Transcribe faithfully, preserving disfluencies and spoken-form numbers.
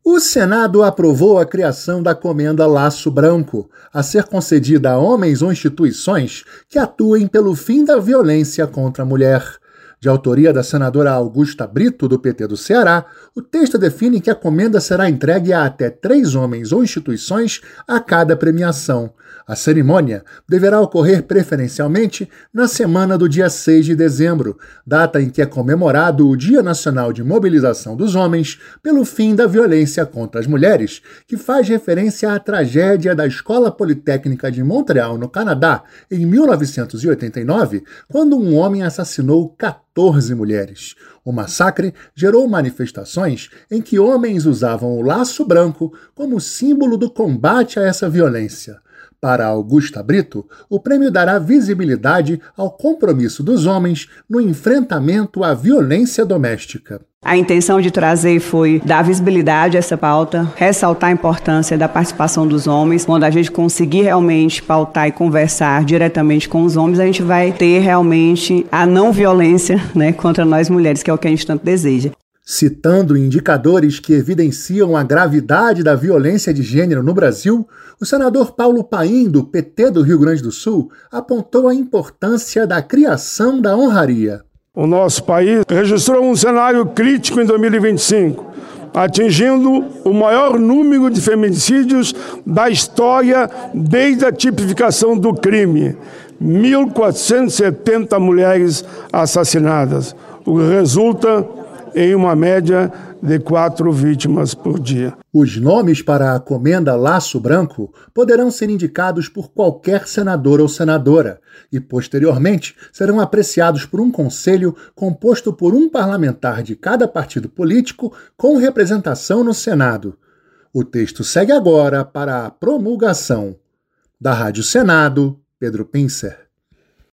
O Senado aprovou a criação da Comenda Laço Branco, a ser concedida a homens ou instituições que atuem pelo fim da violência contra a mulher. De autoria da senadora Augusta Brito, do P T do Ceará, o texto define que a comenda será entregue a até três homens ou instituições a cada premiação. A cerimônia deverá ocorrer preferencialmente na semana do dia seis de dezembro, data em que é comemorado o Dia Nacional de Mobilização dos Homens pelo fim da violência contra as mulheres, que faz referência à tragédia da Escola Politécnica de Montreal, no Canadá, em mil novecentos e oitenta e nove, quando um homem assassinou quatorze mulheres. O massacre gerou manifestações em que homens usavam o laço branco como símbolo do combate a essa violência. Para Augusta Brito, o prêmio dará visibilidade ao compromisso dos homens no enfrentamento à violência doméstica. A intenção de trazer foi dar visibilidade a essa pauta, ressaltar a importância da participação dos homens. Quando a gente conseguir realmente pautar e conversar diretamente com os homens, a gente vai ter realmente a não violência, né, contra nós mulheres, que é o que a gente tanto deseja. Citando indicadores que evidenciam a gravidade da violência de gênero no Brasil, o senador Paulo Paim, do P T do Rio Grande do Sul, apontou a importância da criação da honraria. O nosso país registrou um cenário crítico em dois mil e vinte e cinco, atingindo o maior número de feminicídios da história desde a tipificação do crime. mil quatrocentas e setenta mulheres assassinadas, o que resulta em uma média de quatro vítimas por dia. Os nomes para a Comenda Laço Branco poderão ser indicados por qualquer senador ou senadora e, posteriormente, serão apreciados por um conselho composto por um parlamentar de cada partido político com representação no Senado. O texto segue agora para a promulgação. Da Rádio Senado, Pedro Pincer.